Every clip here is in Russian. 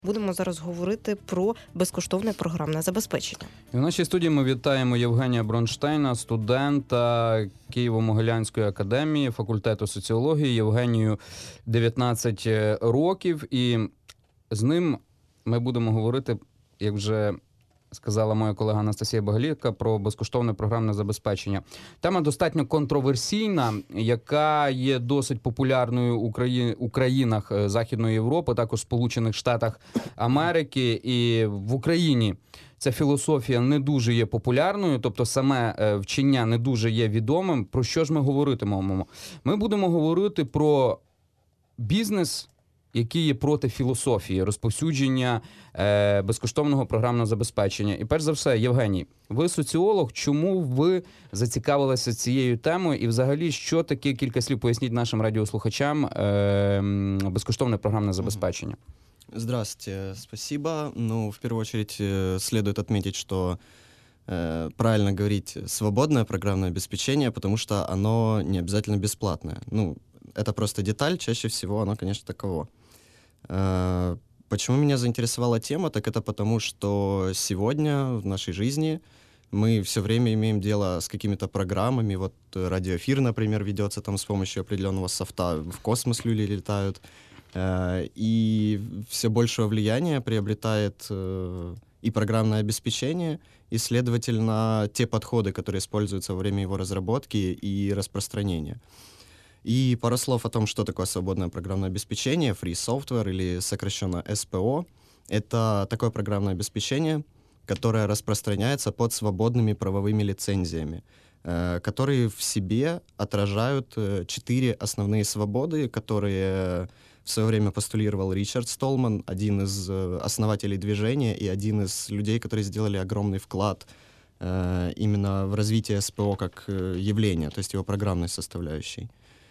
Будемо зараз говорити про безкоштовне програмне забезпечення. І в нашій студії ми вітаємо Євгенія Бронштейна, студента Києво-Могилянської академії, факультету соціології. Євгенію 19 років, і з ним ми будемо говорити, як вже сказала моя колега Анастасія Багалійка, про безкоштовне програмне забезпечення. Тема достатньо контроверсійна, яка є досить популярною у країнах Західної Європи, також в Сполучених Штатах Америки. І в Україні ця філософія не дуже є популярною, тобто саме вчення не дуже є відомим. Про що ж ми говоритимемо? Ми будемо говорити про бізнес, які є проти філософії розповсюдження безкоштовного програмного забезпечення. І перш за все, Євгеній, ви соціолог, чому ви зацікавилися цією темою і взагалі, що таке, кілька слів поясніть нашим радіослухачам, безкоштовне програмне забезпечення? Здравствуйте, спасибо. В первую очередь следует отметить, что правильно говорить свободное программное обеспечение, потому что оно не обязательно бесплатное. Это просто деталь, чаще всего оно, конечно, таково. Почему меня заинтересовала тема, так это потому, что сегодня в нашей жизни мы все время имеем дело с какими-то программами. Вот радиоэфир, например, ведется там с помощью определенного софта, в космос люди летают, и все большего влияния приобретает и программное обеспечение, и, следовательно, те подходы, которые используются во время его разработки и распространения. И пара слов о том, что такое свободное программное обеспечение, Free Software или сокращенно СПО. Это такое программное обеспечение, которое распространяется под свободными правовыми лицензиями, которые в себе отражают 4 основные свободы, которые в свое время постулировал Ричард Столман, один из основателей движения и один из людей, которые сделали огромный вклад именно в развитие СПО как явления, то есть его программной составляющей.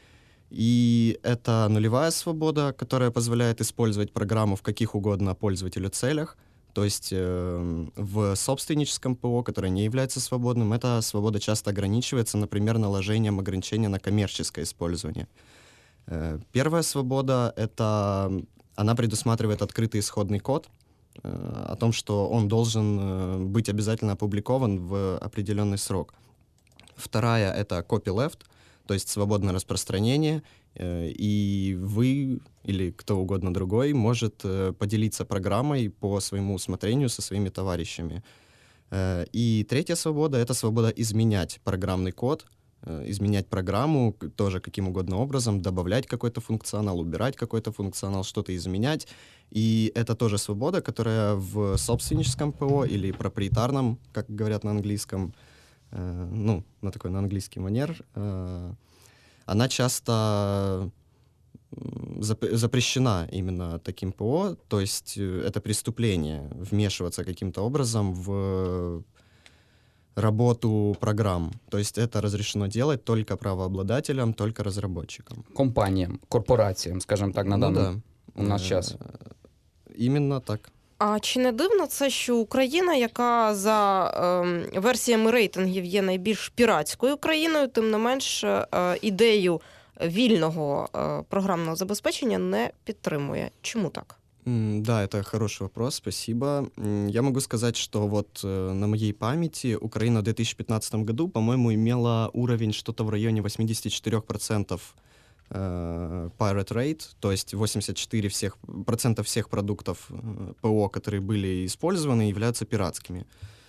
И это нулевая свобода, которая позволяет использовать программу в каких угодно пользователю целях. То есть в собственническом ПО, которое не является свободным, эта свобода часто ограничивается, например, наложением ограничения на коммерческое использование. Первая свобода она предусматривает открытый исходный код, о том, что он должен быть обязательно опубликован в определенный срок. Вторая — это copyleft, то есть свободное распространение, и вы или кто угодно другой может поделиться программой по своему усмотрению со своими товарищами. И третья свобода — это свобода изменять программный код, изменять программу тоже каким угодно образом, добавлять какой-то функционал, убирать какой-то функционал, что-то изменять. И это тоже свобода, которая в собственническом ПО или проприетарном, как говорят на английском, на такой на английский манер, она часто запрещена именно таким ПО, то есть это преступление вмешиваться каким-то образом в работу программ. То есть это разрешено делать только правообладателям, только разработчикам. Компаніям, корпораціям, скажімо так, на даний у наш час. Іменно так. А чи не дивно це, що Україна, яка за версіями рейтингів є найбільш піратською країною, тим не менш ідею вільного програмного забезпечення не підтримує? Чому так? Да, это хороший вопрос, спасибо. Я могу сказать, что вот на моей памяти Украина в 2015 году, по-моему, имела уровень что-то в районе 84% pirate rate, то есть 84% всех продуктов ПО, которые были использованы, являются пиратскими.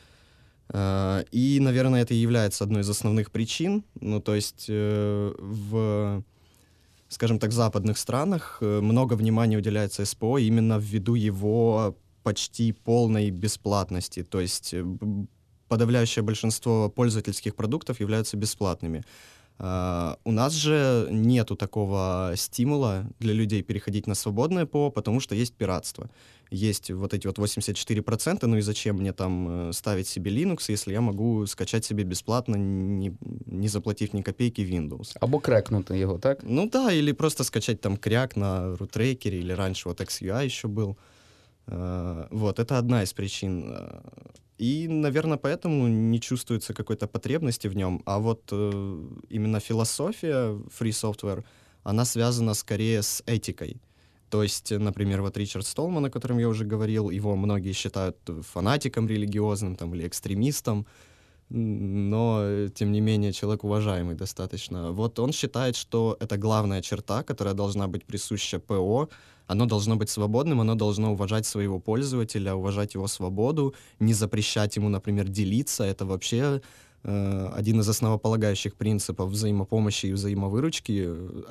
И, наверное, это и является одной из основных причин. То есть в, скажем так, западных странах много внимания уделяется СПО именно ввиду его почти полной бесплатности. То есть подавляющее большинство пользовательских продуктов являются бесплатными. У нас же нету такого стимула для людей переходить на свободное ПО, потому что есть пиратство. Есть вот эти вот 84%, и зачем мне там ставить себе Linux, если я могу скачать себе бесплатно, не заплатив ни копейки, Windows. Або крекнути його, так? Да, или просто скачать там кряк на рутрекере, или раньше вот XUI еще был. Вот, это одна из причин. И, наверное, поэтому не чувствуется какой-то потребности в нем. А вот именно философия Free Software, она связана скорее с этикой. То есть, например, вот Ричард Столман, о котором я уже говорил, его многие считают фанатиком религиозным там, или экстремистом, но, тем не менее, человек уважаемый достаточно. Вот он считает, что это главная черта, которая должна быть присуща ПО. Оно должно быть свободным, оно должно уважать своего пользователя, уважать его свободу, не запрещать ему, например, делиться. Это вообще один из основополагающих принципов взаимопомощи и взаимовыручки,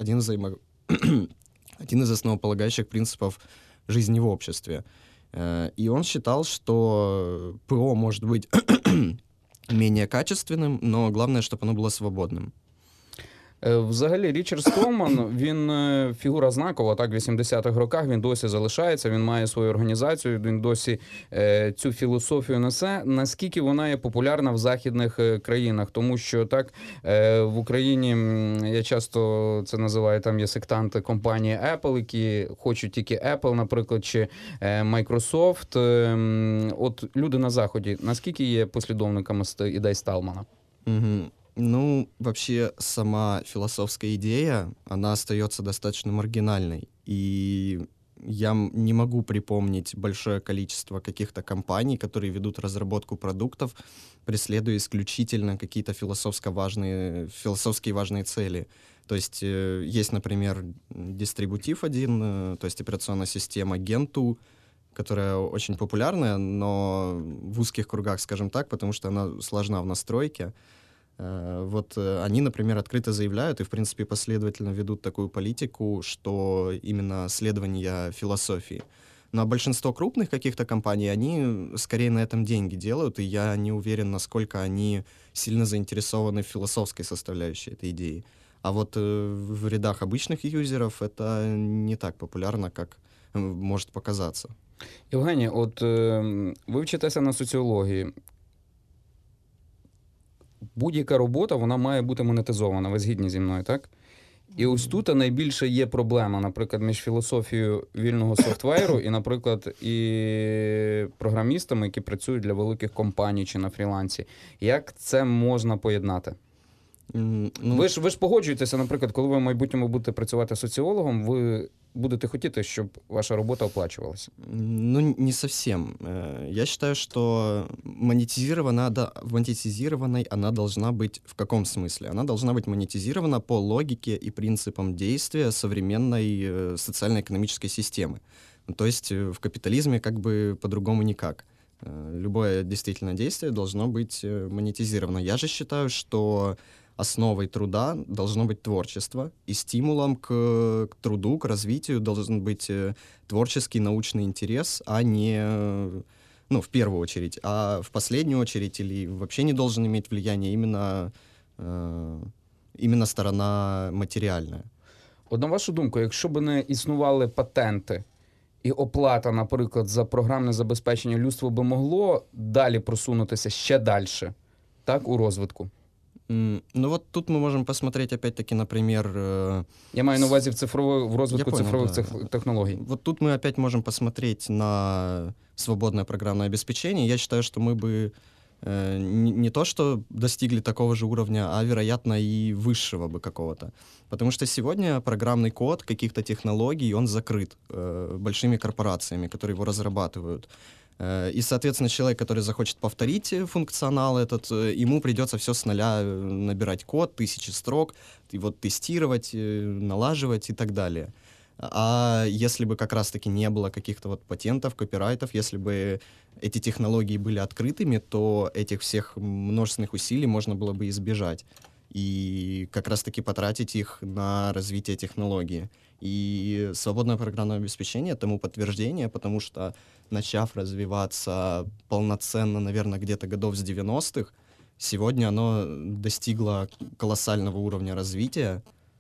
один из основополагающих принципов жизни в обществе. И он считал, что ПО может быть менее качественным, но главное, чтобы оно было свободным. Взагалі, Річард Столман, він фігура знакова, так, в 80-х роках, він досі залишається, він має свою організацію, він досі цю філософію несе. Наскільки вона є популярна в західних країнах? Тому що, так, в Україні, я часто це називаю, там є сектанти компанії Apple, які хочуть тільки Apple, наприклад, чи Microsoft. От люди на Заході, наскільки є послідовниками ідей Сталмана? Ну, вообще, сама философская идея, она остается достаточно маргинальной. И я не могу припомнить большое количество каких-то компаний, которые ведут разработку продуктов, преследуя исключительно какие-то философски важные цели. То есть есть, например, дистрибутив один, то есть операционная система Gentoo, которая очень популярная, но в узких кругах, скажем так, потому что она сложна в настройке. Вот они, например, открыто заявляют и, в принципе, последовательно ведут такую политику, что именно следование философии. Ну, а большинство крупных каких-то компаний, они скорее на этом деньги делают, и я не уверен, насколько они сильно заинтересованы в философской составляющей этой идеи. А вот в рядах обычных юзеров это не так популярно, как может показаться. Євгеній, от ви вчитеся на соціології. Будь-яка робота, вона має бути монетизована, ви згідні зі мною, так? І ось тут найбільше є проблема, наприклад, між філософією вільного софтвейру і, наприклад, і програмістами, які працюють для великих компаній чи на фрілансі. Як це можна поєднати? Ви ж погоджуєтеся, наприклад, коли ви в майбутньому будете працювати соціологом, ви будете хотіти, щоб ваша робота оплачувалася? Ну, не совсем. Я считаю, что монетизированной она должна быть в каком смысле? Она должна быть монетизирована по логике и принципам действия современной социально-экономической системы. То есть в капитализме как бы по-другому никак. Любое действительно действие должно быть монетизировано. Я же считаю, что основой труда должно быть творчество, и стимулом к труду, к развитию должен быть творческий научный интерес, а не, ну, в первую очередь, а в последнюю очередь или вообще не должен иметь влияние именно сторона матеріальна. От на вашу думку, якщо б не існували патенти і оплата, наприклад, за програмне забезпечення, людство би могло далі просунутися ще далі, так, у розвитку? Ну вот тут мы можем посмотреть опять-таки, например... Я маю на увазі в розвитку цифрових технологий. Вот тут мы опять можем посмотреть на свободное программное обеспечение. Я считаю, что мы бы не то что достигли такого же уровня, а, вероятно, и высшего бы какого-то. Потому что сегодня программный код каких-то технологий, он закрыт большими корпорациями, которые его разрабатывают. И, соответственно, человек, который захочет повторить функционал этот, ему придется все с нуля набирать код, 1000 строк, и вот тестировать, налаживать и так далее. А если бы как раз-таки не было каких-то вот патентов, копирайтов, если бы эти технологии были открытыми, то этих всех множественных усилий можно было бы избежать и как раз-таки потратить их на развитие технологии. И свободное программное обеспечение тому подтверждение, потому что, начав развиваться полноценно, наверное, где-то годов с 90-х, сегодня оно достигло колоссального уровня развития,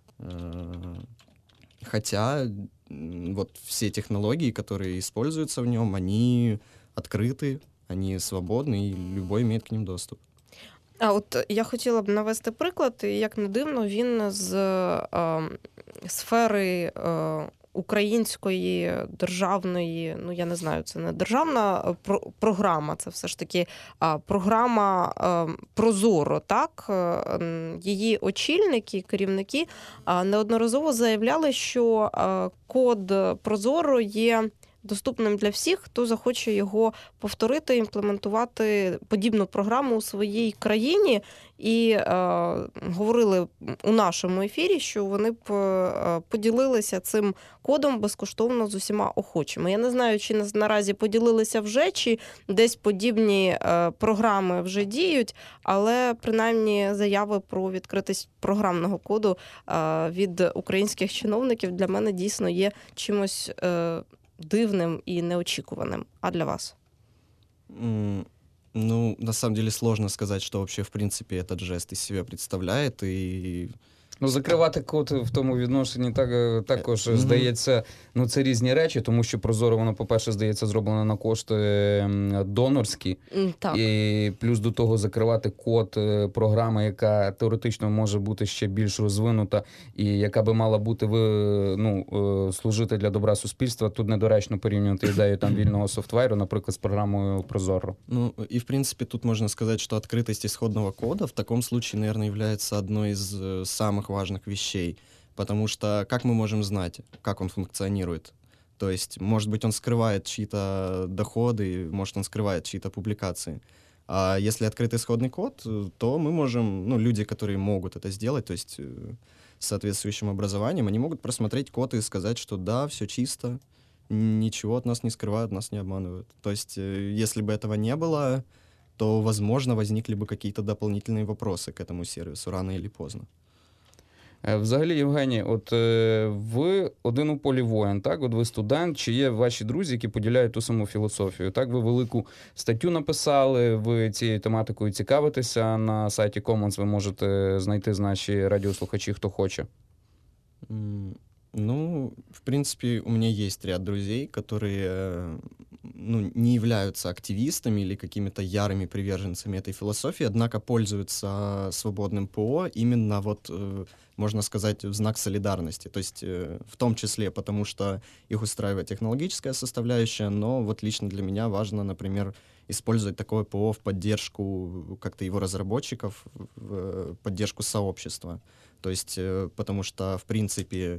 хотя вот все технологии, которые используются в нем, они открыты, они свободны, и любой имеет к ним доступ. А от я хотіла б навести приклад, і як не дивно, він з сфери української державної, ну я не знаю, це не державна програма, це все ж таки програма Прозоро, так? Її очільники, керівники неодноразово заявляли, що код Прозоро є доступним для всіх, хто захоче його повторити, імплементувати подібну програму у своїй країні. І говорили у нашому ефірі, що вони б поділилися цим кодом безкоштовно з усіма охочими. Я не знаю, чи наразі поділилися вже, чи десь подібні програми вже діють, але принаймні заяви про відкритість програмного коду від українських чиновників для мене дійсно є чимось дивним і неочікуваним. А для вас? Ну, на самом деле сложно сказать, что вообще, в принципе, этот жест из себя представляет. И Ну, закривати код в тому відношенні також, здається, ну, це різні речі, тому що Прозоро, воно, по-перше, здається, зроблено на кошти донорські. Так. І плюс до того закривати код програми, яка теоретично може бути ще більш розвинута і яка би мала бути служити для добра суспільства. Тут недоречно порівнювати ідею там вільного софтвейру, наприклад, з програмою Прозоро. Ну, и, в принципе, тут можно сказать, что открытость исходного кода в таком случае, наверное, является одной из самых важных вещей, потому что как мы можем знать, как он функционирует? То есть, может быть, он скрывает чьи-то доходы, может, он скрывает чьи-то публикации. А если открытый исходный код, то мы можем, ну, люди, которые могут это сделать, то есть с соответствующим образованием, они могут просмотреть код и сказать, что да, все чисто, ничего от нас не скрывают, нас не обманывают. То есть, если бы этого не было, то, возможно, возникли бы какие-то дополнительные вопросы к этому сервису рано или поздно. Взагалі, Євгеній, от ви один у полі воїн, так? От ви студент, чи є ваші друзі, які поділяють ту саму філософію? Так, ви велику статтю написали, ви цією тематикою цікавитеся, на сайті Commons ви можете знайти з наші радіослухачі, хто хоче. Ну, в принципе, у меня есть ряд друзей, которые не являются активистами или какими-то ярыми приверженцами этой философии, однако пользуются свободным ПО именно вот, можно сказать, в знак солидарности. То есть в том числе потому, что их устраивает технологическая составляющая, но вот лично для меня важно, например, использовать такое ПО в поддержку как-то его разработчиков, в поддержку сообщества. То есть потому что, в принципе,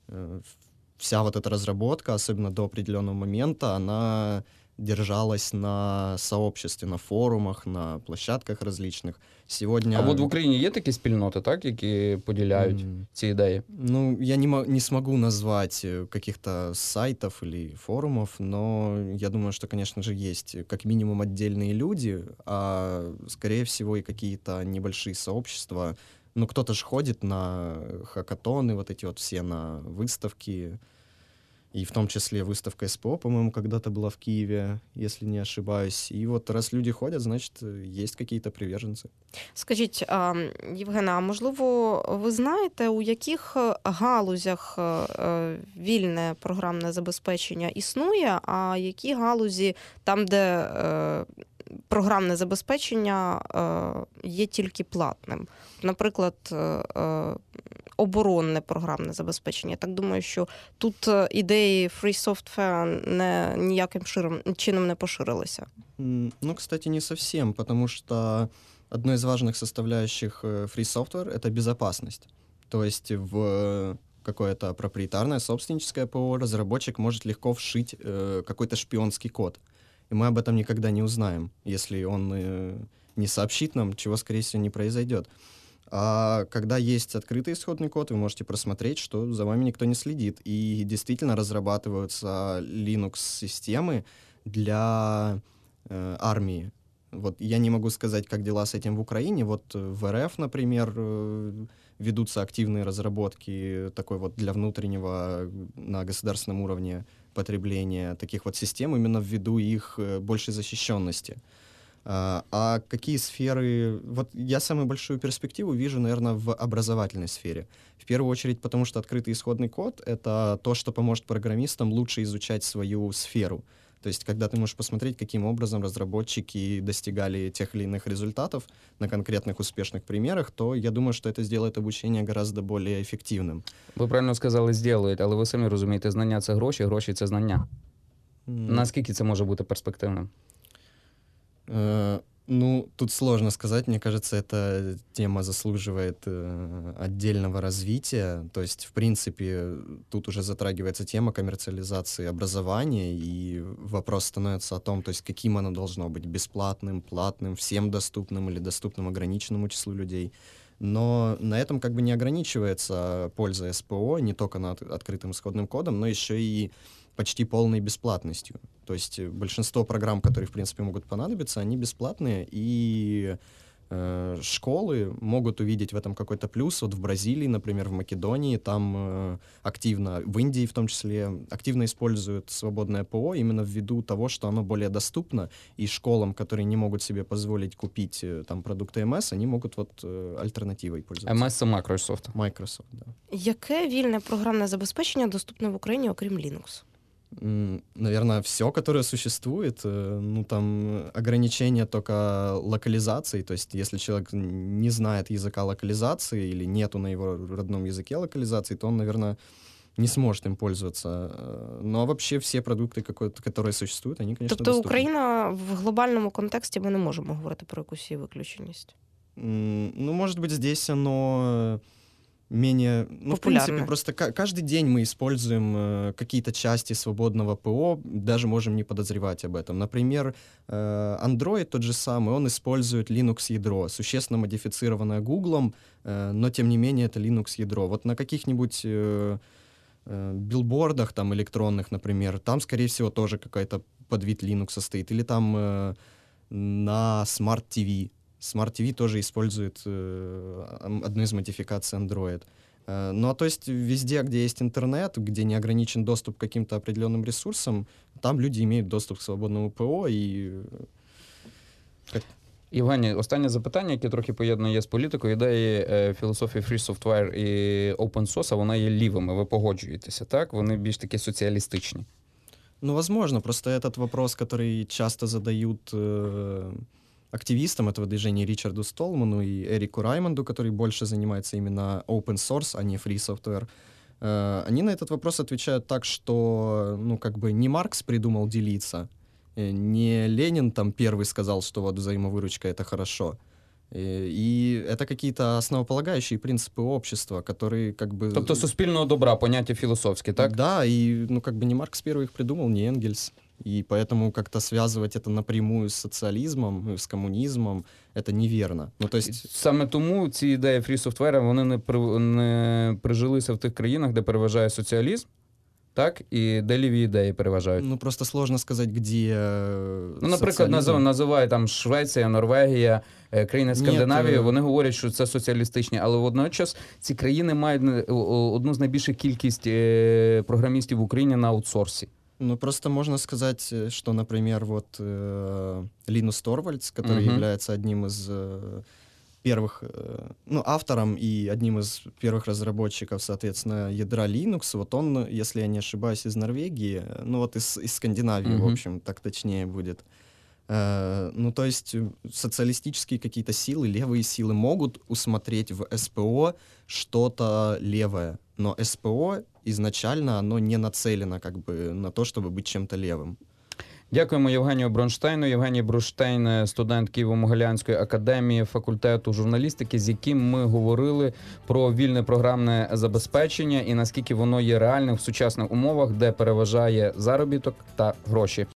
вся вот эта разработка, особенно до определенного момента, она держалась на сообществе, на форумах, на площадках различных. Сегодня... А от в Україні є такі спільноти, так, які поділяють ці ідеї? Ну, я не смогу назвать каких-то сайтов или форумов, но я думаю, что, конечно же, есть как минимум отдельные люди, а, скорее всего, и какие-то небольшие сообщества. Ну, кто-то же ходит на хакатоны, вот эти вот все на выставки, и в том числе выставка СПО, по-моему, когда-то была в Киеве, если не ошибаюсь. И вот раз люди ходят, значит, есть какие-то приверженцы. Скажіть, Євгена, а можливо, ви знаєте, у яких галузях вільне програмне забезпечення існує, а які галузі там, де програмне забезпечення є тільки платним? Наприклад, оборонне програмне забезпечення. Я так думаю, що тут ідеї Free Software ніяким чином не поширилися. Ну, кстати, не совсем, потому что одной из важных составляющих Free Software — это безопасность. То есть в какое-то проприетарное собственническое ПО разработчик может легко вшить какой-то шпионский код. И мы об этом никогда не узнаем, если он не сообщит нам, чего, скорее всего, не произойдет. А когда есть открытый исходный код, вы можете просмотреть, что за вами никто не следит. И действительно разрабатываются Linux-системы для армии. Вот я не могу сказать, как дела с этим в Украине. Вот в РФ, например, ведутся активные разработки такой вот для внутреннего на государственном уровне потребления таких вот систем, именно ввиду их большей защищенности. А какие сферы... Вот я самую большую перспективу вижу, наверное, в образовательной сфере. В первую очередь, потому что открытый исходный код — это то, что поможет программистам лучше изучать свою сферу. То есть, когда ты можешь посмотреть, каким образом разработчики достигали тех или иных результатов на конкретных успешных примерах, то я думаю, что это сделает обучение гораздо более эффективным. Ви правильно сказали, «зділають», але ви самі розумієте, знання – це гроші, гроші – це знання. Наскільки це може бути перспективним? Ну, тут сложно сказать. Мне кажется, эта тема заслуживает отдельного развития. То есть, в принципе, тут уже затрагивается тема коммерциализации образования, и вопрос становится о том, то есть, каким оно должно быть: бесплатным, платным, всем доступным или доступным ограниченному числу людей. Но на этом как бы не ограничивается польза СПО не только над открытым исходным кодом, но еще и почти полной бесплатностью. То есть большинство программ, которые, в принципе, могут понадобиться, они бесплатные, и школы могут увидеть в этом какой-то плюс. Вот в Бразилии, например, в Македонии, там активно, в Индии в том числе, активно используют свободное ПО именно ввиду того, что оно более доступно, и школам, которые не могут себе позволить купить там продукты МС, они могут вот альтернативой пользоваться. МС – це Microsoft. Microsoft, да. Яке вільне програмне забезпечення доступне в Україні, окрім Linux? Наверное, все, которое существует. Ну, там ограничения только локализации. То есть, если человек не знает языка локализации или нету на его родном языке локализации, то он, наверное, не сможет им пользоваться. Но вообще все продукты, которые существуют, они, конечно, Тобто доступны. Україна в глобальному контексті ми не можемо говорити про якусь її виключеність? Ну, может быть, здесь оно менее... Ну, в принципе, просто каждый день мы используем какие-то части свободного ПО, даже можем не подозревать об этом. Например, Android тот же самый, он использует Linux-ядро, существенно модифицированное Гуглом, но, тем не менее, это Linux-ядро. Вот на каких-нибудь билбордах там электронных, например, там, скорее всего, тоже какой-то подвид Linux стоит. Или там на Smart TV. Smart TV тоже использует одну из модификаций Android. Ну, а то есть везде, где есть интернет, где не ограничен доступ к каким-то определенным ресурсам, там люди имеют доступ к свободному ПО і... Євгеній, останнє запитання, яке трохи поєднує з політикою. Ідеї філософії Free Software і Open Source, вона є лівими, ви погоджуєтеся, так? Вони більш такі соціалістичні. Ну, возможно, просто этот вопрос, который часто задают активистам этого движения Ричарду Столману и Эрику Раймонду, который больше занимается именно open source, а не free software, они на этот вопрос отвечают так, что, ну, как бы не Маркс придумал делиться, не Ленин там первый сказал, что вот взаимовыручка — это хорошо. И это какие-то основополагающие принципы общества, которые как бы... Тобто суспільного добра, поняття філософське, так? Да, и, ну, как бы не Маркс первый их придумал, не Энгельс. И поэтому как-то связывать это напрямую с социализмом, с коммунизмом, это неверно. Ну, то есть... Саме тому ці ідеї фрі-софтвера, вони не прижилися в тих країнах, де переважає соціалізм, так? І де ліві ідеї переважають. Ну, просто сложно сказать, где Ну, наприклад, називає там Швеція, Норвегія, країни Скандинавії, вони говорять, що це соціалістичні, але водночас ці країни мають одну з найбільших кількість програмістів в Україні на аутсорсі. Ну, просто можно сказать, что, например, вот Линус Торвальдс, который является одним из первых, ну, автором и одним из первых разработчиков, соответственно, ядра Linux, вот он, если я не ошибаюсь, из Норвегии, ну, вот из Скандинавии, в общем, так точнее будет. Ну, то есть социалистические какие-то силы, левые силы могут усмотреть в СПО что-то левое, но СПО изначально оно не нацелено как бы на то, чтобы быть чем-то левым. Дякуємо Євгенію Бронштейну. Євгеній Бронштейн – студент Києво-Могилянської академії факультету журналістики, з яким ми говорили про вільне програмне забезпечення і наскільки воно є реальним в сучасних умовах, де переважає заробіток та гроші.